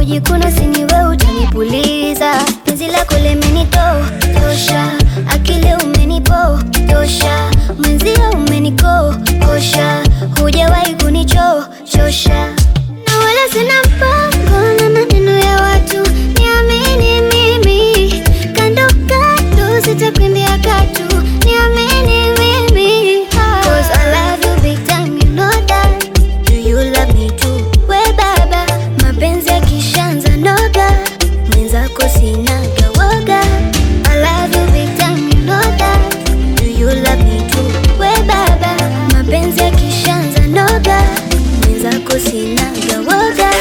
kujikuna siniwe utanipuliza. Penzi lako limenitosha, akili umeniposha, mwenzio umenikosha, hujawahi kunichosha. Na wala sina mpango na maneno ya watu, niamini mimi, kando kando sitakwambia katu, niamini mimi. 'Cause I love you big time, you know that. Do you love me too? We baba, mapenzi yakishaanza noga, mwenzako sinaga woga. I love you big time, you know that. Do you love me too? We baba, mapenzi yakishaanza noga, mwenzako sinaga woga.